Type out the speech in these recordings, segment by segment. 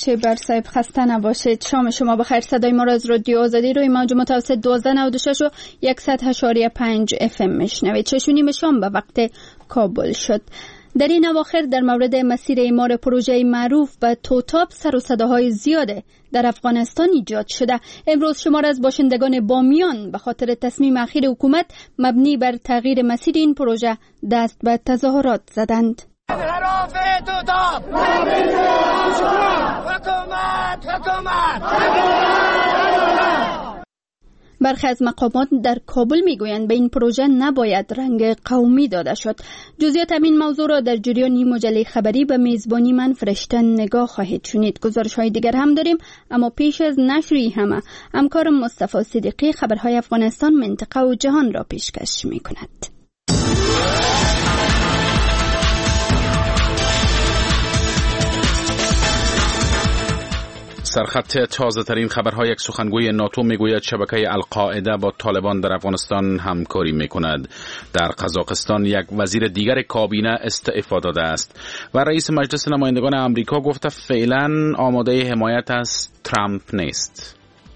شیبر صاحب خسته نباشید. شام شما بخیر. صدای ما را از رادیو آزادی روی موج متوسط 1296 و 100.5 FM میشنوید. 6:30 شام به وقت کابل شد. در این اواخر در مورد مسیر اعمار پروژه معروف به توتاب سر و صداهای زیاده در افغانستان ایجاد شده. امروز شمار از باشندگان بامیان به خاطر تصمیم اخیر حکومت مبنی بر تغییر مسیر این پروژه دست به تظاهرات زدند. برخی از مقامات در کابل میگویند به این پروژه نباید رنگ قومی داده شد. جزئیات این موضوع را در جریان این مجله خبری به میزبانی من فرشته نگاه خواهید شنید. گزارش های دیگر هم داریم، اما پیش از نشری همه همکارم مصطفی صدیقی خبرهای افغانستان، منطقه و جهان را پیشکش میکند. سرخط تازه ترین خبرهای یک سخنگوی ناتو میگوید شبکه القاعده با طالبان در افغانستان همکاری میکند. در قزاقستان یک وزیر دیگر کابینه استعفا داده است و رئیس مجلس نمایندگان آمریکا گفته فعلا آماده حمایت از ترامپ نیست.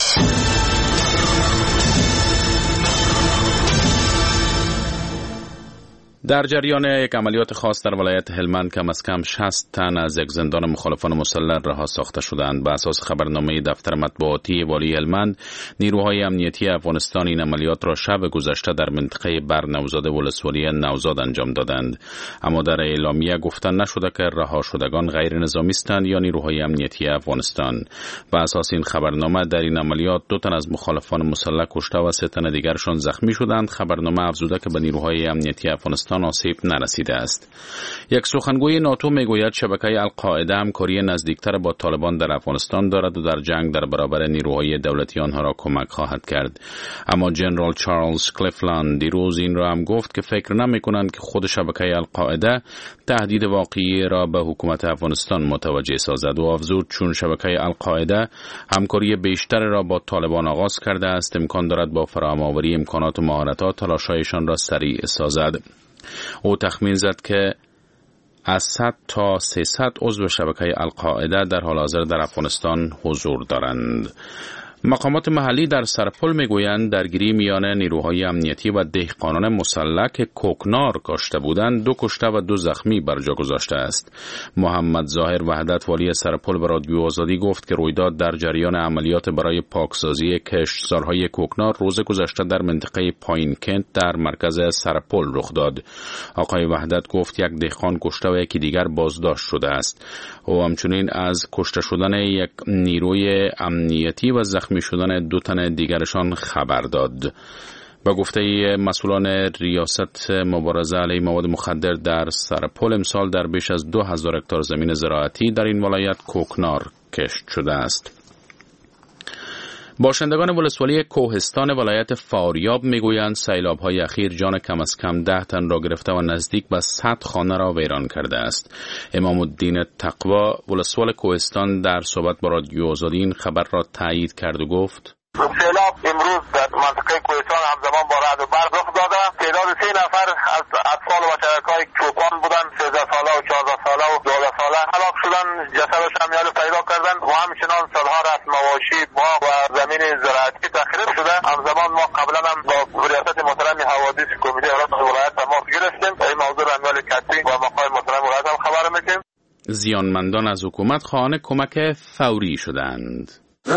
در جریان یک عملیات خاص در ولایت هلمند کم از کم 60 تن از یک زندان مخالفان مسلح رها ساخته شدند. بر اساس خبرنامه دفتر مطبوعاتی والی هلمند، نیروهای امنیتی افغانستان این عملیات را شب گذشته در منطقه برنوزاد ولسوالی نوزاد انجام دادند، اما در اعلامیه گفته نشده که رها شدگان غیر نظامی هستند یا نیروهای امنیتی افغانستان. بر اساس این خبرنامه در این عملیات 2 تن از مخالفان مسلح کشته و 3 تن دیگرشان زخمی شدند. خبرنامه افزوده که به نیروهای امنیتی افغانستان آسیب نرسیده است. یک سخنگوی ناتو میگوید شبکه القاعده همکاری نزدیکتر با طالبان در افغانستان دارد و در جنگ در برابر نیروهای دولتی آنها را کمک خواهد کرد. اما جنرال چارلز کلیفلند دیروز این را هم گفت که فکر نمی‌کنند که خود شبکه القاعده تهدید واقعی را به حکومت افغانستان متوجه سازد و افزود چون شبکه القاعده همکاری بیشتر را با طالبان آغاز کرده است، امکان دارد با فراهم‌آوری امکانات و مهارت‌ها تلاش‌هایشان را سریع سازد. او تخمین زد که از 100 تا 300 عضو شبکه القاعده در حال حاضر در افغانستان حضور دارند. مقامات محلی در سرپل میگویند درگیری میان نیروهای امنیتی و دهقانان مسلح که کوکنار کاشته بودند 2 کشته و 2 زخمی بر جا گذاشته است. محمد ظاهر وحدت والی سرپل به رادیو آزادی گفت که رویداد در جریان عملیات برای پاکسازی کشتزارهای کوکنار روز گذشته در منطقه پایین کنت در مرکز سرپل رخ داد. آقای وحدت گفت یک دهقان کشته و یکی دیگر بازداشت شده است. او همچنین از کشته شدن یک نیروی امنیتی و زخمی شدن 2 تن دیگرشان خبر داد. با گفته مسئولان ریاست مبارزه علیه مواد مخدر در سرپل امسال در بیش از 2000 هکتار زمین زراعتی در این ولایت کوکنار کشت شده است. باشندگان ولسوالی کوهستان ولایت فاریاب میگویند سیلاب‌های اخیر جان کم از کم 10 تن را گرفته و نزدیک به 100 خانه را ویران کرده است. امام الدین تقوا ولسوال کوهستان در صحبت با رادیو آزادی این خبر را تایید کرد و گفت: سیلاب امروز در منطقه کوهستان همزمان با رعد و برق رخ داده. تعداد 3 نفر از اطفال و بچه‌های چوپان بودند، 13 ساله و 14 ساله و 12 ساله هلاک شدند. جسدش هم پیدا کردند و همچنان سالها رسم مواشی باغ و زمین زراعتی تخریب شده. همزمان ما قبلا هم با ریاست محترم حوادث کمیته ارادت ولایت تماس گرفتیم. این موضوع را امیال کتی و مقام محترم ولایت هم خبر میدیم. زیانمندان از حکومت خواهان کمک فوری شدند.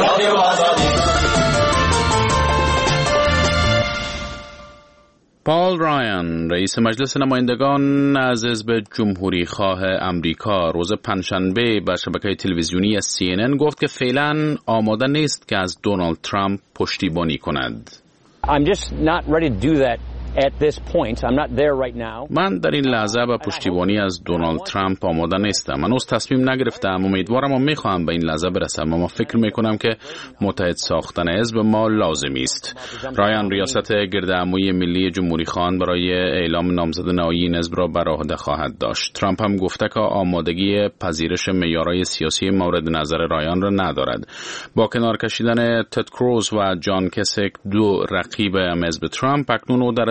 پال رایان رئیس مجلس نمایندگان از حزب جمهوری خواه امریکا روز پنجشنبه به شبکه تلویزیونی CNN گفت که فعلا آماده نیست که از دونالد ترامپ پشتیبانی کند. I'm just not ready to do that at this point. I'm not there right now. من در این لحظه به پشتیبانی از دونالد ترامپ آماده نیستم. من از تصمیم نگرفتم. امیدوارم و میخواهم به این لحظه برسم، اما فکر میکنم که متحد ساختن حزب ما لازمی است. رایان ریاست گرد عموی ملی جمهوری خواهان برای اعلام نامزد نهایی این حزب را بر عهده خواهد داشت. ترامپ هم گفته که آمادگی پذیرش معیارهای سیاسی مورد نظر رایان را ندارد. با کنار کشیدن تد کروز و جان کسیک، 2 رقیب حزب ترامپ، اکنون او در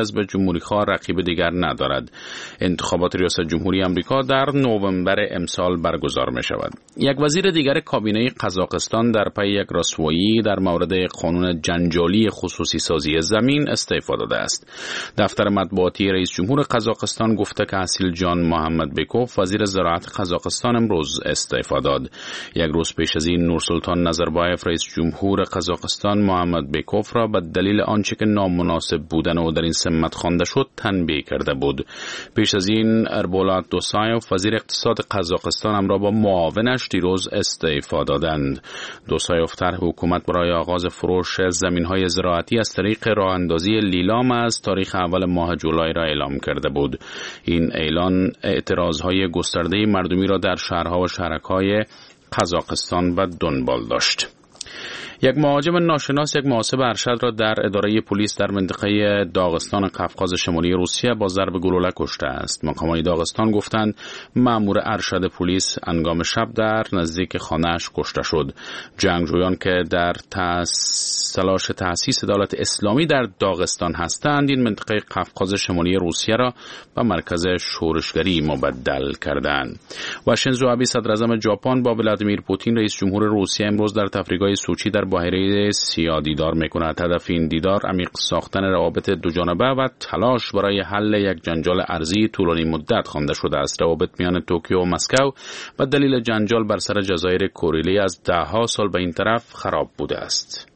حزب جمهوری‌خواه رقیب دیگر ندارد. انتخابات ریاست جمهوری آمریکا در نوامبر امسال برگزار می‌شود. یک وزیر دیگر کابینه قزاقستان در پی یک رسوایی در مورد قانون جنجالی خصوصی سازی زمین استعفا داده است. دفتر مطبوعاتی رئیس جمهور قزاقستان گفته که اصیل جان محمد بیکوف وزیر زراعت قزاقستان امروز استعفا داد. یک روز پیش از این نورسلطان نظربایف رئیس جمهور قزاقستان محمد بیکوف را به دلیل آنچه که نامناسب بودن او در این سمت خوانده شد تنبیه کرده بود. پیش از این اربولات دوسایف وزیر اقتصاد قزاقستان امروز با معاونش دیروز استعفا دادند. دوسایف طرح حکومت برای آغاز فروش زمین‌های زراعتی از طریق راه اندازی لیلام از تاریخ اول ماه جولای را اعلام کرده بود. این اعلان اعتراضهای گسترده مردمی را در شهرها و شهرک‌های قزاقستان به دنبال داشت. یک مهاجم ناشناس یک محاسب ارشد را در اداره پلیس در منطقه داغستان قفقاز شمالی روسیه با ضرب گلوله کشته است. مقامات داغستان گفتند مأمور ارشد پلیس هنگام شب در نزدیک خانه‌اش کشته شد. جنگجویان که در تلاش تأسیس دولت اسلامی در داغستان هستند این منطقه قفقاز شمالی روسیه را به مرکز شورشگری مبدل کردند. و شینزو آبه صدر اعظم ژاپن با ولادیمیر پوتین رئیس جمهور روسیه امروز در تفریحگاه سوچی در بحیره سیاه دیدار میکند. هدف این دیدار عمیق ساختن روابط دوجانبه و تلاش برای حل یک جنجال ارضی طولانی مدت خوانده شده است. روابط میان توکیو و مسکو به دلیل جنجال بر سر جزایر کوریلی از دهها سال به این طرف خراب بوده است.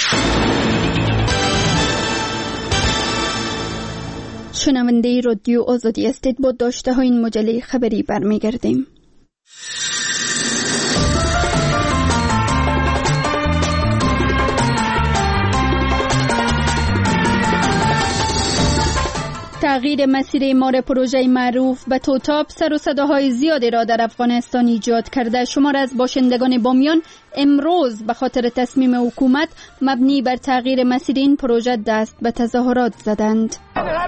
شنونده رادیو آزادی هستید. با داشته های این مجله خبری برمیگردیم. تغییر مسیر اعمار پروژه معروف به توتاپ سر و صداهای زیادی را در افغانستان ایجاد کرده. شمار از باشندگان بامیان امروز به خاطر تصمیم حکومت مبنی بر تغییر مسیر این پروژه دست به تظاهرات زدند.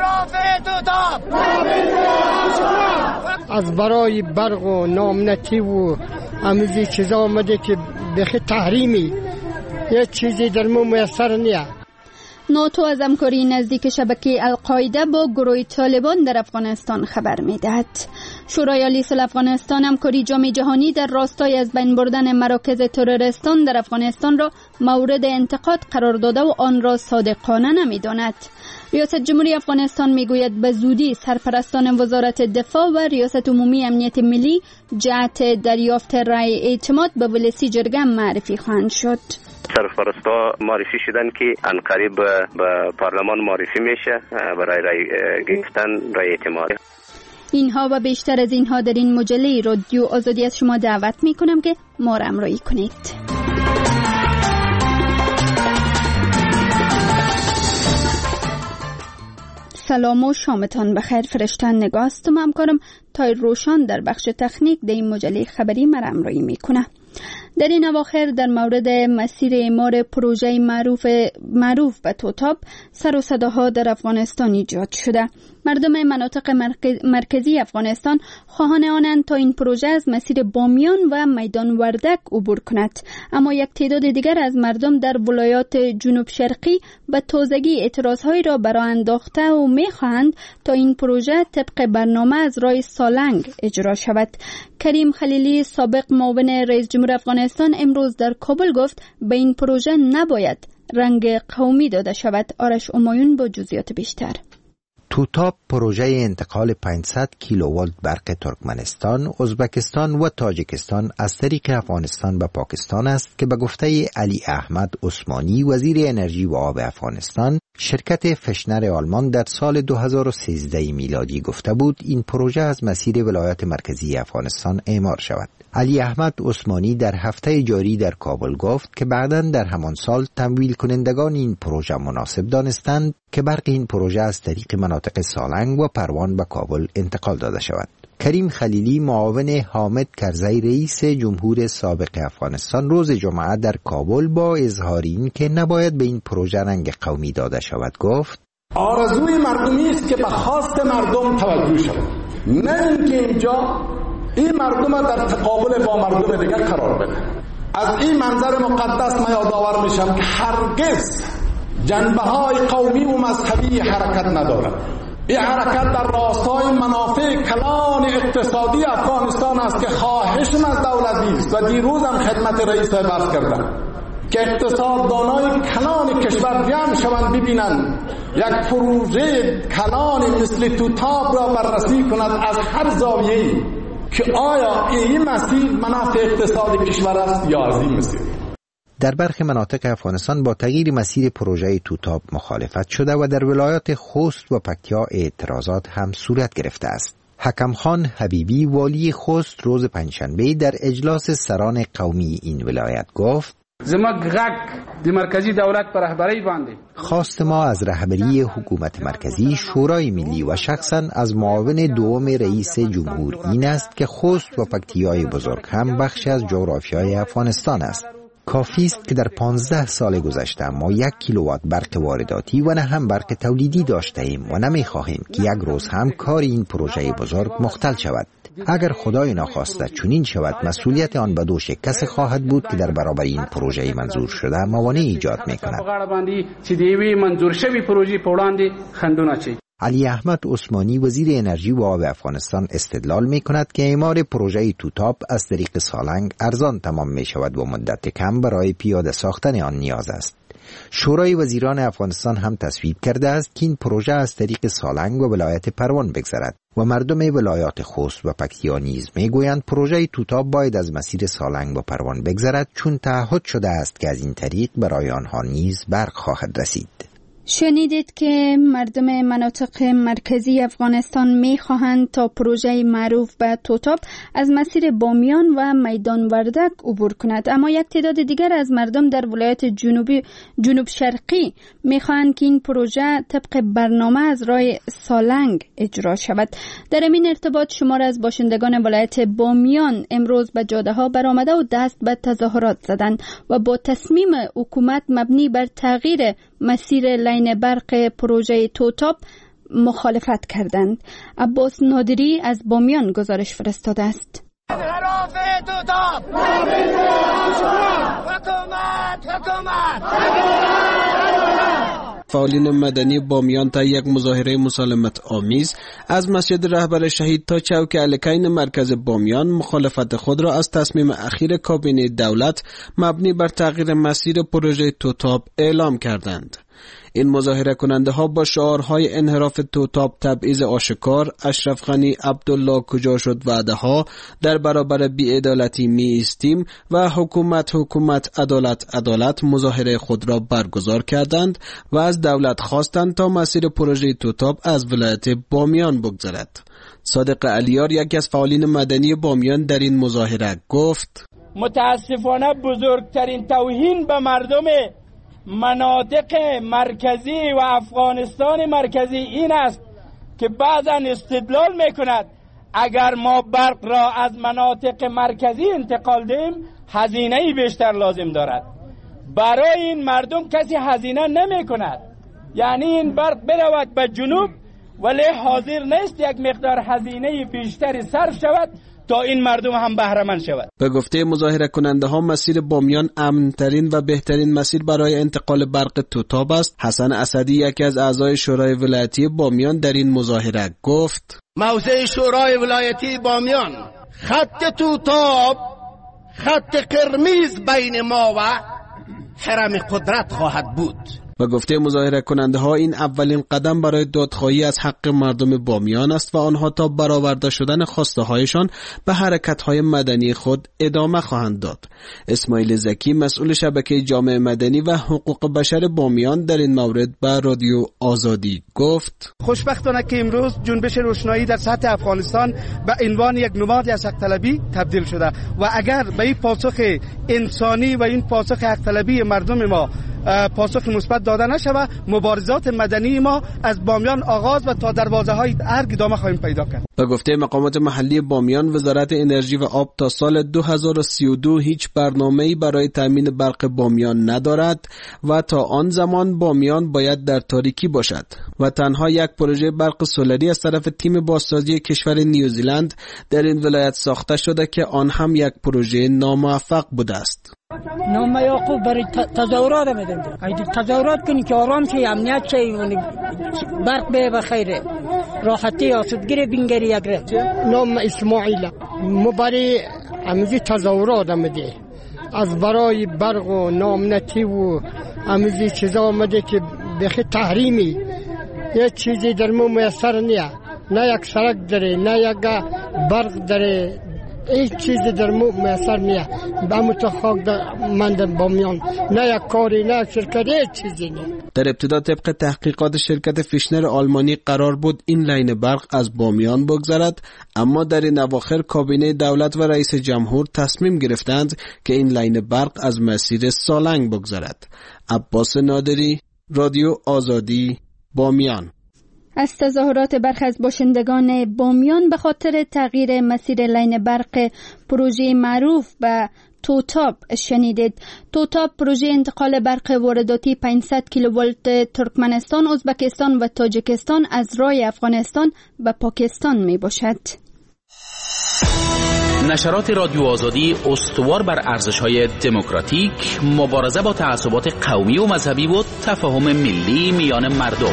از برای برق و نامنتی و امیزی چیزا آمده که بخی تحریمی یه چیزی در مو میسر نیه. ناتو از همکاری نزدیک شبکه القاعده با گروه طالبان در افغانستان خبر می‌دهد. شورای عالی صلح افغانستان همکاری جام جهانی در راستای از بین بردن مراکز تروریستان در افغانستان را مورد انتقاد قرار داده و آن را صادقانه نمی‌داند. ریاست جمهوری افغانستان میگوید به زودی سرپرستان وزارت دفاع و ریاست عمومی امنیت ملی جهت دریافت رأی اعتماد به ولسی جرگه معرفی خواهند شد. سرپرستا معرفی شدن که عنقریب به پارلمان معرفی میشه برای رأی گرفتن رأی اعتماد. اینها و بیشتر از اینها در این مجله رادیو آزادی از شما دعوت میکنم که ما را همراهی کنید. سلام و شامتان بخیر. فرشتن نگاست و همکارم تای روشان در بخش تکنیک در این مجله خبری مرا همراهی میکنه. در این اواخر در مورد مسیر اعمار پروژه معروف به توتاپ سر و صداها در افغانستان ایجاد شده. مردم مناطق مرکزی افغانستان خواهان آنند تا این پروژه از مسیر بامیان و میدان وردک عبور کند، اما یک تعداد دیگر از مردم در ولایات جنوب شرقی به تازگی اعتراضهایی را برآورده انداخته و می‌خواهند تا این پروژه طبق برنامه از راه سالنگ اجرا شود. کریم خلیلی سابق معاون رئیس جمهور افغانستان امروز در کابل گفت به این پروژه نباید رنگ قومی داده شود. آرش امایون با جزئیات بیشتر. توتاپ پروژه انتقال 500 کیلووولت برق ترکمنستان، ازبکستان و تاجیکستان از طریق افغانستان به پاکستان است که به گفته علی احمد عثمانی وزیر انرژی و آب افغانستان، شرکت فشنر آلمان در سال 2013 میلادی گفته بود این پروژه از مسیر ولایت مرکزی افغانستان اعمار شود. علی احمد عثمانی در هفته جاری در کابل گفت که بعداً در همان سال تمویل کنندگان این پروژه مناسب دانستند که برق این پروژه از طریق مناطق سالنگ و پروان به کابل انتقال داده شود. کریم خلیلی معاون حامد کرزی رئیس جمهور سابق افغانستان روز جمعه در کابل با اظهار این که نباید به این پروژه رنگ قومی داده شود گفت آرزوی مردمی است که به خواست مردم توجه شود، نه اینکه اینجا این مردم در تقابل با مردم دیگر قرار بده. از این منظر مقدس من یادآور میشم که هرگز جنبه‌های قومی و مذهبی حرکت ندارد. این حرکت در راستای منافع کلان اقتصادی افغانستان است که خواهشم از دولتی است و دیروز هم خدمت رئیس عرض کردم که اقتصاددانای کلان کشور جمع شوند ببینند یک پروژه کلان مثل توتاب را بررسی کند از هر زاویه‌ای که آیا این مسیر منافع اقتصاد کشور است یا از این مسیر. در برخی مناطق افغانستان با تغییر مسیر پروژه توتاب مخالفت شده و در ولایات خوست و پکتیا اعتراضات هم صورت گرفته است. حکم خان حبیبی والی خوست روز پنجشنبه در اجلاس سران قومی این ولایت گفت: زموږ غږ د مرکزی دولت پر رهبری باندې خواست ما از رهبری حکومت مرکزی، شورای ملی و شخصا از معاون دوم رئیس جمهور این است که خوست و پکتیای بزرگ هم بخشی از جغرافیای افغانستان است. کافی است که در 15 سال گذشته ما 1 کیلووات برق وارداتی و نه هم برق تولیدی داشته ایم و نمی‌خواهیم که یک روز هم کار این پروژه بزرگ مختل شود. اگر خدای ناخواسته چنین شود، مسئولیت آن به دوش کسی خواهد بود که در برابر این پروژه منظور شده موانع ایجاد می‌کند. علی احمد عثمانی وزیر انرژی و آب افغانستان استدلال می کند که اعمار پروژه توتاب از طریق سالنگ ارزان تمام می شود و مدت کم برای پیاده ساختن آن نیاز است. شورای وزیران افغانستان هم تصویب کرده است که این پروژه از طریق سالنگ و ولایت پروان بگذرد و مردم ولایات خوست و پکتیا نیز می گویند پروژه توتاب باید از مسیر سالنگ و پروان بگذرد، چون تعهد شده است که از این طریق برای آنها نیز برق خواهد رسید. شنیدید که مردم مناطق مرکزی افغانستان می‌خواهند تا پروژه معروف به توتاب از مسیر بامیان و میدان وردک عبور کند، اما یک تعداد دیگر از مردم در ولایت جنوب شرقی می‌خواهند که این پروژه طبق برنامه از راه سالنگ اجرا شود. در این ارتباط شمار از باشندگان ولایت بامیان امروز به جاده‌ها برآمده و دست به تظاهرات زدند و با تصمیم حکومت مبنی بر تغییر مسیر لین برق پروژه توتاب مخالفت کردند. عباس نادری از بامیان گزارش فرستاده است. فعالین مدنی بامیان تا یک مظاهره مسالمت آمیز از مسجد رهبر شهید تا چوک الکین مرکز بامیان مخالفت خود را از تصمیم اخیر کابینه دولت مبنی بر تغییر مسیر پروژه توتاب اعلام کردند. این مظاهره کننده ها با شعارهای انحراف توتاب، تبعیض آشکار، اشرف غنی، عبدالله کجا شد وعده ها، در برابر بی‌عدالتی می ایستیم و حکومت عدالت مظاهره خود را برگزار کردند و از دولت خواستند تا مسیر پروژه توتاب از ولایت بامیان بگذرد. صادق علیار یکی از فعالین مدنی بامیان در این مظاهره گفت: متاسفانه بزرگترین توهین به مردم مناطق مرکزی و افغانستان مرکزی این است که بعضا استدلال میکند اگر ما برق را از مناطق مرکزی انتقال دهیم هزینه بیشتر لازم دارد. برای این مردم کسی هزینه نمی کند، یعنی این برق برود به جنوب ولی حاضر نیست یک مقدار هزینه بیشتری صرف شود تا این مردم هم بهره مند شود. به گفته مظاهره کننده ها مسیر بامیان امن‌ترین و بهترین مسیر برای انتقال برق توتاب است. حسن اسدی یکی از اعضای شورای ولایتی بامیان در این مظاهره گفت: موضع شورای ولایتی بامیان خط توتاب خط قرمز بین ما و حرم قدرت خواهد بود. و گفته مظاهره کننده ها این اولین قدم برای دادخواهی از حق مردم بامیان است و آنها تا برآورده شدن خواسته هایشان به حرکت های مدنی خود ادامه خواهند داد. اسماعیل زکی مسئول شبکه جامعه مدنی و حقوق بشر بامیان در این مورد به رادیو آزادی گفت: خوشبختانه که امروز جنبش روشنایی در سطح افغانستان به عنوان یک نماد از حق طلبی تبدیل شده و اگر به این پاسخ انسانی و این پاسخ حق طلبی مردم ما پاسخ مثبت داده نشود، مبارزات مدنی ما از بامیان آغاز و تا دروازه های ارگ ادامه خواهیم پیدا کرد. به گفته مقامات محلی بامیان، وزارت انرژی و آب تا سال 2032 هیچ برنامه‌ای برای تامین برق بامیان ندارد و تا آن زمان بامیان باید در تاریکی باشد و تنها یک پروژه برق سولری از طرف تیم بازسازی کشور نیوزیلند در این ولایت ساخته شده که آن هم یک پروژه ناموفق بوده است. نام یعقوب برای تظاهرات میدن. اگه تظاهرات کنی که آرام شی، امنیت شی، برق به بخیره، راحتی آسودگی بینگری اگره. نام اسماعیل مبارای امیزی تظاهرات آمده، از برای برق و نامنتی و امیزی چیزا آمده که بخی تحریمی، یه چیزی در مو میسر نیه، نه یک سرک داره، نه یک برق داره، هیچ چیزی در مو میسر نیه. با متخاک من بامیان نه یک کاری، نه شرکتی، هیچ چیزی نیه. در ابتدا طبق تحقیقات شرکت فیشنر آلمانی قرار بود این لاین برق از بامیان بگذرد، اما در این اواخر کابینه دولت و رئیس جمهور تصمیم گرفتند که این لاین برق از مسیر سالنگ بگذرد. عباس نادری، رادیو آزادی، بامیان. از تظاهرات برخی از باشندگان بامیان به خاطر تغییر مسیر لاین برق پروژه معروف به توتاب شنیدید. توتاب پروژه انتقال برق وارداتی 500 کیلوولت ترکمنستان، ازبکستان و تاجیکستان از راه افغانستان و پاکستان می باشد. نشرات رادیو آزادی استوار بر ارزش‌های دموکراتیک، مبارزه با تعصبات قومی و مذهبی و تفاهم ملی میان مردم.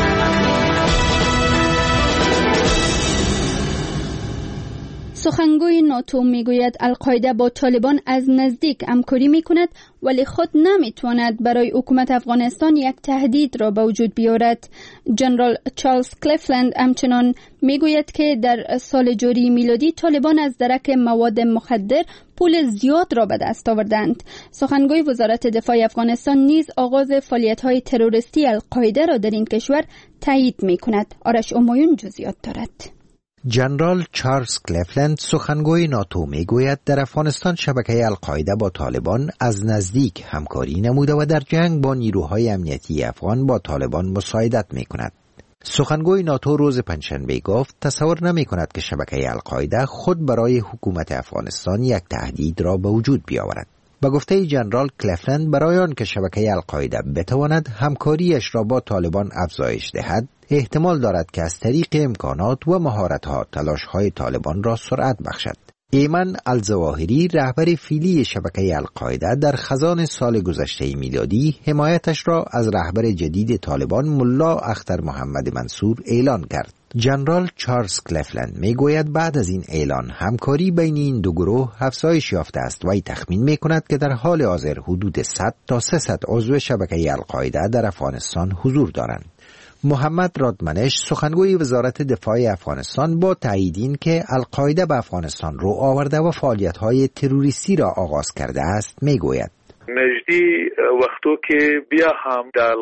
سخنگوی ناتو میگوید القاعده با طالبان از نزدیک همکاری میکند، ولی خود نمیتواند برای حکومت افغانستان یک تهدید را به وجود بیاورد. جنرال چارلز کلیفلند همچنان میگوید که در سال جاری میلادی طالبان از درک مواد مخدر پول زیاد را به دست آوردند. سخنگوی وزارت دفاع افغانستان نیز آغاز فعالیت‌های تروریستی القاعده را در این کشور تایید میکند. آرش امایون جزئیات دارد. جنرال چارلز کلیفلند سخنگوی ناتو میگوید در افغانستان شبکه القاعده با طالبان از نزدیک همکاری نموده و در جنگ با نیروهای امنیتی افغان با طالبان مساعدت میکند. سخنگوی ناتو روز پنجشنبه گفت تصور نمی کند که شبکه القاعده خود برای حکومت افغانستان یک تهدید را به وجود بیاورد. با گفته جنرال کلیفلند برای آن که شبکه القاعده بتواند همکاریش را با طالبان افزایش دهد، احتمال دارد که از طریق امکانات و مهارت‌ها تلاش‌های طالبان را سرعت بخشد. ایمن الظواهری رهبر فعلی شبکه القاعده در خزان سال گذشته میلادی حمایتش را از رهبر جدید طالبان ملا اختر محمد منصور اعلان کرد. جنرال چارلز کلیفلند میگوید بعد از این اعلان همکاری بین این دو گروه افزایش یافته است و تخمین میکند که در حال حاضر حدود 100 تا 300 عضو شبکه القاعده در افغانستان حضور دارند. محمد رادمنش سخنگوی وزارت دفاع افغانستان با تایید این که القاعده به افغانستان رو آورده و فعالیت‌های تروریستی را آغاز کرده است میگوید نزدی وقتو که بیا هم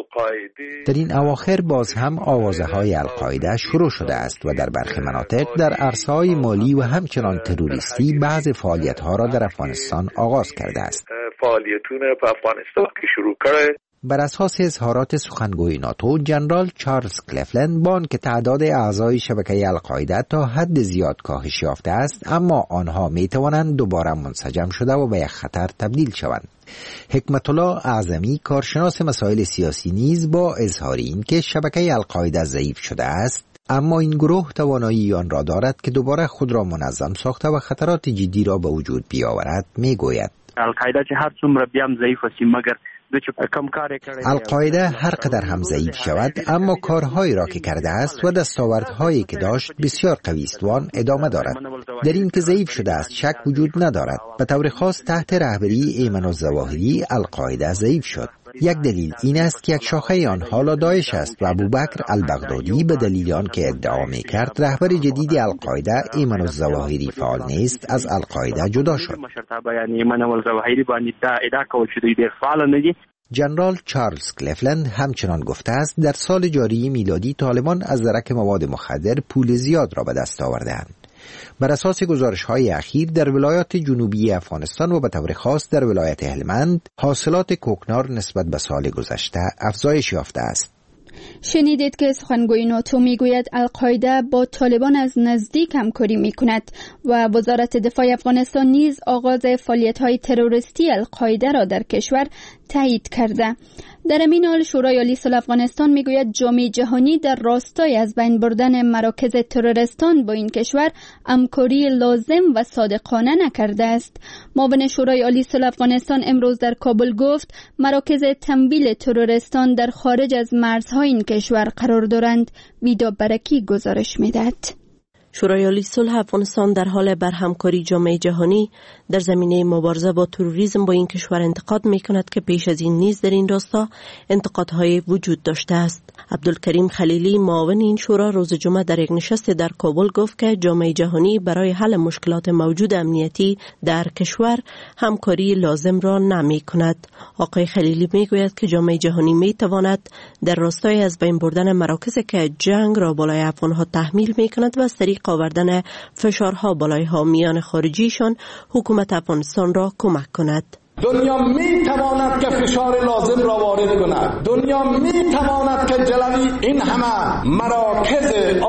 در این اواخر باز هم آوازه‌های القاعده شروع شده است و در برخی مناطق در عرصه‌های مالی و همچنان تروریستی بعض فعالیت‌ها را در افغانستان آغاز کرده است. فعالیتونه په افغانستان که شروع کرده. بر اساس اظهارات سخنگوی ناتو، جنرال چارلز کلیفلند با آنکه تعداد اعضای شبکه القاعده تا حد زیاد کاهش یافته است، اما آنها می توانند دوباره منسجم شده و به یک خطر تبدیل شوند. حکمت الله اعظمی کارشناس مسائل سیاسی نیز با اظهار این که شبکه القاعده ضعیف شده است، اما این گروه توانایی آن را دارد که دوباره خود را منظم ساخته و خطرات جدی را به وجود بیاورد میگوید. القاعده چې هر څومره بیا هم ضعیف است مگر القاعده هر قدر هم ضعیف شود، اما کارهایی را که کرده است و دستاوردهایی که داشت بسیار قوی است و آن ادامه دارد. در این که ضعیف شده است شک وجود ندارد. به طور خاص تحت رهبری ایمن الظواهری القاعده ضعیف شد. یک دلیل این است که یک شاخه آن حالا داعش است و ابوبکر البغدادی به دلیل آن که ادعا می‌کرد رهبر جدید القاعده ایمن الظواهری فعال نیست از القاعده جدا شد. جنرال چارلز کلیفلند همچنان گفته است در سال جاری میلادی طالبان از درک مواد مخدر پول زیاد را به دست آورده‌اند. بر اساس گزارش‌های اخیر در ولایات جنوبی افغانستان و به طور خاص در ولایت هلمند حاصلات کوکنار نسبت به سال گذشته افزایش یافته است. شنیدید که سخنگوی ناتو میگوید القاعده با طالبان از نزدیک همکاری میکند و وزارت دفاع افغانستان نیز آغاز فعالیت‌های تروریستی القاعده را در کشور تایید کرده. در این حال شورای عالی صلح افغانستان میگوید جامعه جهانی در راستای از بین بردن مراکز تروریستان با این کشور همکاری لازم و صادقانه نکرده است. معاون شورای عالی صلح افغانستان امروز در کابل گفت مراکز تمویل تروریستان در خارج از مرزهای این کشور قرار دارند. ویدا برکی گزارش میدهد. شورای عالی صلح افغانستان در حال برهمکاری جامعه جهانی در زمینه مبارزه با تروریسم با این کشور انتقاد می‌کند که پیش از این نیز در این راستا انتقادهای وجود داشته است. عبدالکریم خلیلی معاون این شورا روز جمعه در یک نشست در کابل گفت که جامعه جهانی برای حل مشکلات موجود امنیتی در کشور همکاری لازم را نمی‌کند. آقای خلیلی می‌گوید که جامعه جهانی می‌تواند در راستای از بین بردن مراکزی که جنگ را بالای افغان‌ها تحمیل می‌کند و از طریق آوردن فشارها بالای حامیان خارجیشان حکومت افغانستان را کمک کند. دنیا می تواند که فشار لازم را وارد کند. دنیا می تواند که جلوی این همه مراکز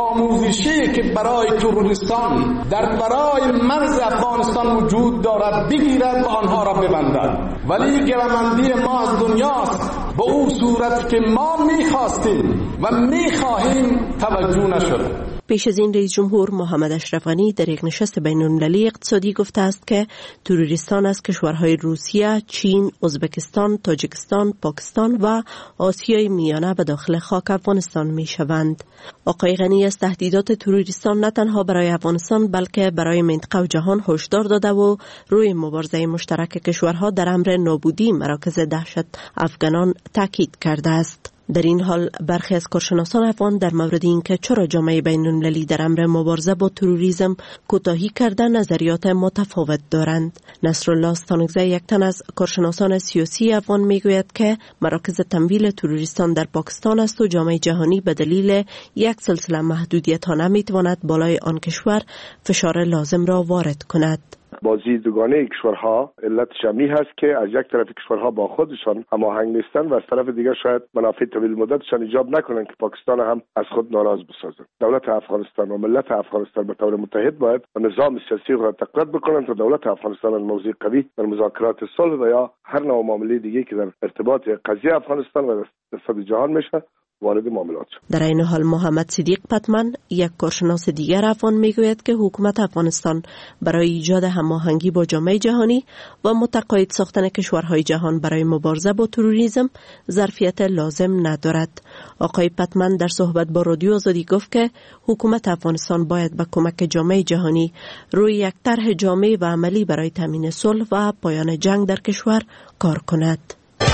آموزشی که برای تروریستان در برای مرز افغانستان وجود دارد بگیرد و آنها را ببندد. ولی گرمندی ما از دنیاست به او صورت که ما می‌خواستیم و می‌خواهیم توجه نشد. پیش از این رئیس جمهور محمد اشرف غنی در یک نشست بین‌المللی اقتصادی گفته است که تروریستان از کشورهای روسیه، چین، ازبکستان، تاجیکستان، پاکستان و آسیای میانه به داخل خاک افغانستان می شوند. آقای غنی از تهدیدات تروریستان نه تنها برای افغانستان بلکه برای منطقه و جهان هشدار داده و روی مبارزه مشترک کشورها در امر نابودی مراکز دهشت افغانان تاکید کرده است. در این حال برخی از کارشناسان افغان در مورد اینکه چرا جامعه بین‌المللی در امر مبارزه با تروریسم کوتاهی کرده نظریات متفاوت دارند. نصرالله استانکزی یک تن از کارشناسان سیاسی افغان میگوید که مراکز تمویل تروریستان در پاکستان است و جامعه جهانی به دلیل یک سلسله محدودیت‌ها نمیتواند بالای آن کشور فشار لازم را وارد کند. بازی دوگانه کشورها علت جمعی هست که از یک طرف کشورها با خودشان هماهنگ نیستند و از طرف دیگر شاید منافع طویل مدتشان ایجاب نکنند که پاکستان هم از خود ناراض بسازند. دولت افغانستان و ملت افغانستان به طور متحد باید و نظام سیاسی را تقویت بکنند تا دولت افغانستان موضع قوی در مذاکرات صلح و یا هر نوع معامله دیگه که در ارتباط قضیه افغانستان و اقتصاد جهان میشه وارد معاملات شد. در این حال محمد صدیق پتمن یک کارشناس دیگر افغان میگوید که حکومت افغانستان برای ایجاد هماهنگی با جامعه جهانی و متقاعد ساختن کشورهای جهان برای مبارزه با تروریسم ظرفیت لازم ندارد. آقای پتمن در صحبت با رادیو آزادی گفت که حکومت افغانستان باید با کمک جامعه جهانی روی یک طرح جامع و عملی برای تامین صلح و پایان جنگ در کشور کار کند.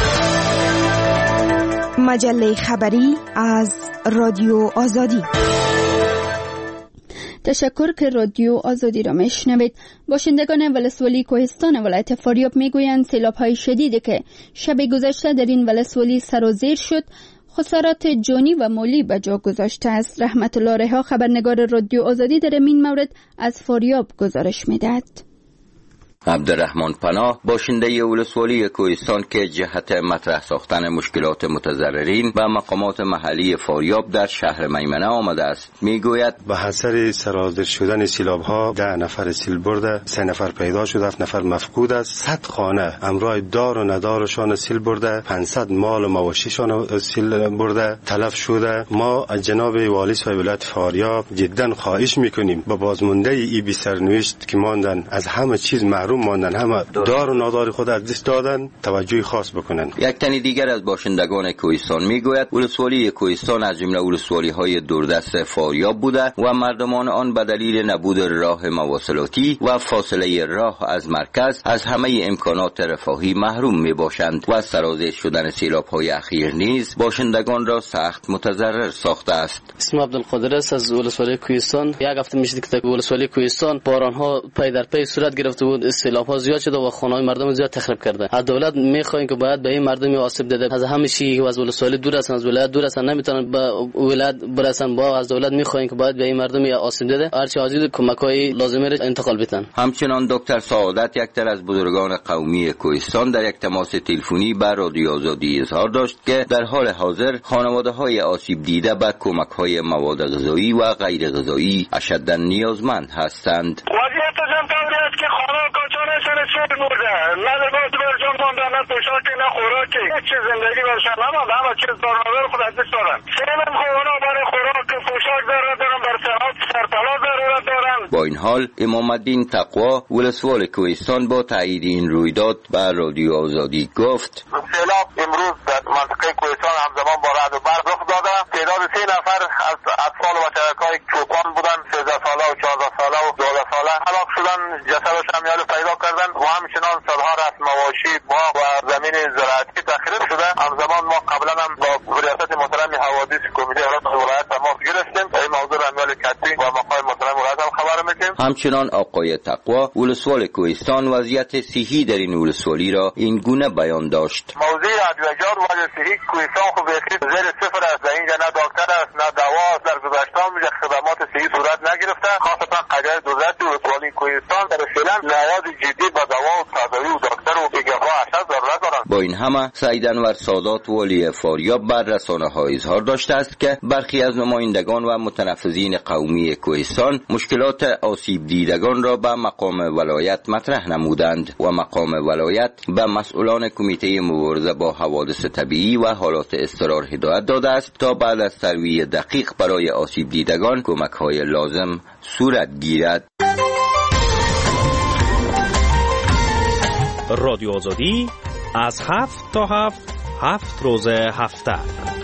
مجله خبری از رادیو آزادی. تشکر که رادیو آزادی را میشنوید. باشندگان ولسوالی کوهستان ولایت فاریاب میگویند سیلاب‌های شدیدی که شب گذشته در این ولسوالی سرازیر شد خسارات جانی و مالی به جا گذاشته است. رحمت الله رها خبرنگار رادیو آزادی در این مورد از فاریاب گزارش میدهد. عبدالرحمن پناه باشنده ولسوالی کوهستان که جهت مطرح ساختن مشکلات متضررین و مقامات محلی فاریاب در شهر میمنه آمده است میگوید به اثر سرازیر شدن سیلاب‌ها 10 نفر سیل برده، 3 نفر پیدا شده، 7 نفر مفقود است. 100 خانه امرای دار و ندارشان سیل برده، 500 مال و مواشیشان سیل برده تلف شده. ما از جناب والی صاحب ولایت فاریاب جدا خواهش میکنیم با بازمانده ای بی سرنوشت که ماندن از همه چیز ماندن، همه دار و نادار خود از دست دادن توجه خاص بکنن. یک تن دیگر از باشندگان کوهستان میگوید ولسوالی کوهستان از جمله ولسوالی‌های دوردست فاریاب بوده و مردمان آن به دلیل نبود راه مواصلاتی و فاصله راه از مرکز از همه امکانات رفاهی محروم میباشند و سرازیر شدن سیلاب‌های اخیر نیز باشندگان را سخت متضرر ساخته است. اسم عبدالقادر است از ولسوالی کوهستان. یک هفته میشه که ولسوالی کوهستان باران‌ها پی در پی صورت گرفته بود، سیلاب‌ها زیاد شده و خانه‌های مردم زیاد تخریب کرده. از دولت می‌خوایم که باید به این مردم آسیب دیده. از همه چیزی که از ولسوالی دور هستن، از ولایت دور هستن، نمیتونن به ولایت برسن. با از دولت می‌خوایم که باید به این مردم آسیب دیده هر چه عاجز کمک‌های لازمه را انتقال بدن. همچنان دکتر سعادت یکتر از بزرگان قومی کوهستان در یک تماس تلفنی با رادیو آزادی اظهار داشت که در حال حاضر خانواده‌های آسیب دیده به کمک‌های مواد غذایی و غیر غذایی اشداً نیازمند هستند. که خانه کچانه سر برده نه لباس برجام مانده نه پوشاک نه خوراک هیچ چیز زندگی برشان نماند، همه چیز دارمدار خود از دست دادن. سیلم خونا برای خوراک پوشاک ضرورت دارن، بر صحت سرطلا ضرورت دارن. با این حال امام الدین تقوا ولسوال کوهستان با تایید این رویداد به رادیو آزادی گفت سیلاب امروز در منطقه کوهستان همزمان با رعد و برق رخ داده. تعداد 3 نفر از اطفال و بچه‌های چوپان بودن، 13 ساله و 14 ساله و 12 ساله هلاک شدن. جسدشان میال پیدا کردن و همچنان صدها رأس مواشی، باغ و زمین زراعتی تخریب شده. همزمان ما قبلا هم با ریاست محترم حوادث کمیته ارشاد ولایت تماس گرفتیم. این موضوع را میال کتبی و مقام محترم ولایت هم خبر میدیم. همچنان آقای تقوا ولسوال کوهستان وضعیت صحی در این ولسوالی را این گونه بیان داشت. موضوع ادویه‌جات و صحی کوهستان خو بخیر زیر صفر است. اینجا نه دکتر است نه دوا است. در گذشته هم خدمات صحی صورت نگرفته. خاصتا قضیه دولت ولسوالی کوهستان در فعلا نیاز جدی به دوا و تداوی و دکتر و پیگاه اشخاص ضرورت دارند. با این همه سعید انور سادات والی فاریاب بر رسانه‌ها اظهار داشته است که برخی از نمایندگان و متنفذین قومی کوهستان مشکلات آسیب دیدگان را به مقام ولایت مطرح نمودند و مقام ولایت به مسئولان کمیته مبارزه با حوادث طبیعی و حالات اضطرار هدایت داده است تا بعد از ترویع دقیق برای آسیب دیدگان کمک‌های لازم صورت گیرد. رادیو آزادی از 7 تا 7 روز هفته.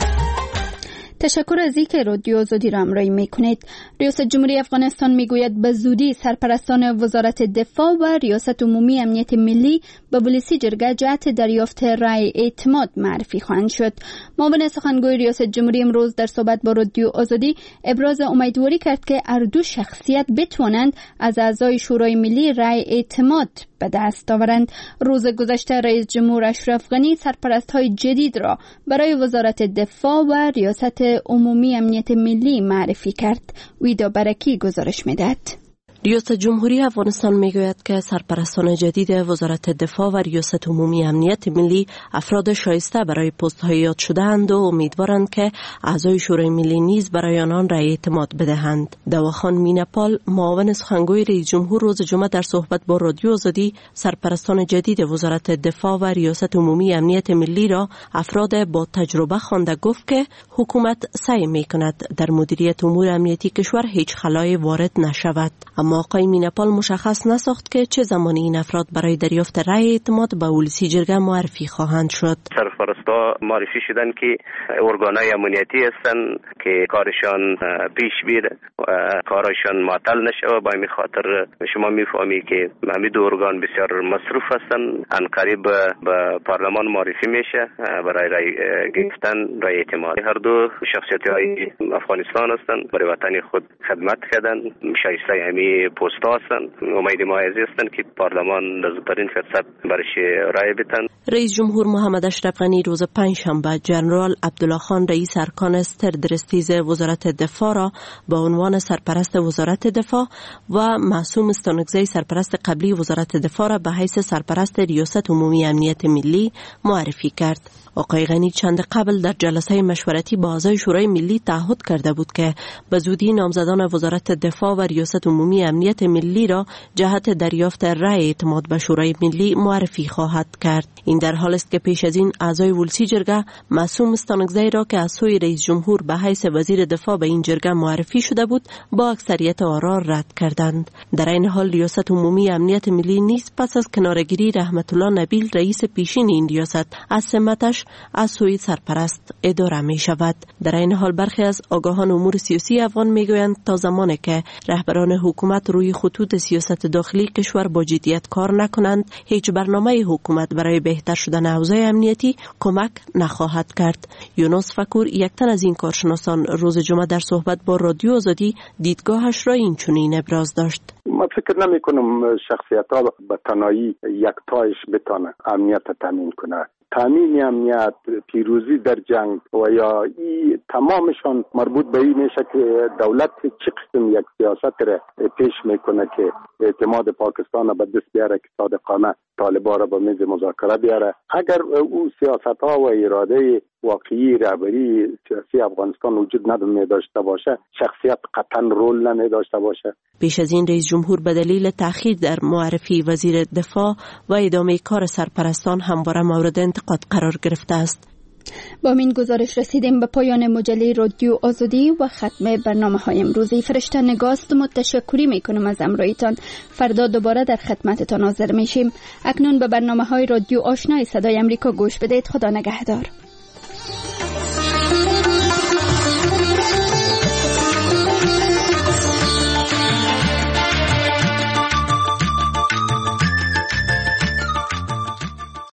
تشکر از اینکه رادیو آزادی را همراهی میکنید. ریاست جمهوری افغانستان میگوید به زودی سرپرستان وزارت دفاع و ریاست عمومی امنیت ملی به ولسی جرگه جهت دریافت رای اعتماد معرفی خواهند شد. معاون سخنگوی ریاست جمهوری امروز در صحبت با رادیو آزادی ابراز امیدواری کرد که هر دو شخصیت بتوانند از اعضای شورای ملی رای اعتماد به دست آورند. روز گذشته رئیس جمهور اشرف غنی سرپرست‌های جدید را برای وزارت دفاع و ریاست عمومی امنیت ملی معرفی کرد. ویدا برکی گزارش می‌دهد. ریاست جمهوری افغانستان میگوید که سرپرستان جدید وزارت دفاع و ریاست عمومی امنیت ملی افراد شایسته برای پست‌های یاد شده‌اند و امیدوارند که اعضای شورای ملی نیز برای آنان رای اعتماد بدهند. دواخان مینپال معاون سخنگوی رئیس جمهور روز جمعه در صحبت با رادیو آزادی سرپرستان جدید وزارت دفاع و ریاست عمومی امنیت ملی را افراد با تجربه خوانده گفت که حکومت سعی می‌کند در مدیریت امور امنیتی کشور هیچ خلایی وارد نشود. اما آقای مینپال مشخص نساخت که چه زمانی این افراد برای دریافت رای اعتماد به ولسی جرگه معرفی خواهند شد. سرپرستا معرفی شدن که ارگانهای امنیتی هستند که کارشان پیش بیره و کارشان معطل نشه. با این خاطر شما میفهمی که همین دو ارگان بسیار مصروف هستند. ان قریب به پارلمان معرفی میشه برای رای گرفتن رای اعتماد. هر دو شخصیت‌های افغانستان هستند، برای وطن خود خدمت کردن، شایسته همین پوستا هستند. امید ما هستند که پارلمان نزدیکترین فرصت برش رای بدن. رئیس جمهور محمد اشرف غنی روز پنجشنبه جنرال عبدالله خان رئیس ارکان سردرستیز وزارت دفاع را به عنوان سرپرست وزارت دفاع و معصوم استانکزی سرپرست قبلی وزارت دفاع را به حیث سرپرست ریاست عمومی امنیت ملی معرفی کرد. آقای غنی چند قبل در جلسه مشورتی با اعضای شورای ملی تعهد کرده بود که به زودی نامزدان وزارت دفاع و ریاست عمومی امنیت ملی را جهت دریافت رای اعتماد به شورای ملی معرفی خواهد کرد. این در حال است که پیش از این اعضای ولسی جرگه معصوم استانکزی را که از سوی رئیس جمهور به حیث وزیر دفاع به این جرگه معرفی شده بود با اکثریت آرا رد کردند. در این حال ریاست عمومی امنیت ملی نیز پس از کناره‌گیری رحمت الله نبیل رئیس پیشین این ریاست از سمتش از سوی سرپرست اداره می شود. در این حال برخی از آگاهان امور سیاسی افغان می گویند تا زمانی که رهبران حکومت روی خطوط سیاست داخلی کشور با جدیت کار نکنند هیچ برنامه حکومت برای بهتر شدن اوضاع امنیتی کمک نخواهد کرد. یونس فکور یک تن از این کارشناسان روز جمعه در صحبت با رادیو آزادی دیدگاهش را این چنین ابراز داشت. ما فکر نمی کنم شخصیت ها به تنهایی یکتایش بتانه امنیت تامین کنه. تامین امنیت، پیروزی در جنگ و یا ای تمامشان مربوط به این میشه که دولت چه قسم یک سیاست را پیش میکنه که اعتماد پاکستان به دست بیاره که صادقانه طالبان را به میز مذاکره بیاره. اگر او سیاست ها و اراده واقعی رهبری سیاسی افغانستان وجود نمی داشته باشه، شخصیت قطعا رول نمی داشته باشه. پیش از این رئیس جمهور به دلیل تأخیر در معرفی وزیر دفاع و ادامه کار سرپرستان همواره مورد انتقاد قرار گرفته است. با این گزارش رسیدیم به پایان مجله رادیو آزادی و ختم برنامه‌های امروزی. فرشته نگاست متشکری میکنم از همراهیتان. فردا دوباره در خدمتتان حاضر میشیم. اکنون به برنامه‌های رادیو آشنای صدای امریکا گوش بدید. خدا نگهدار.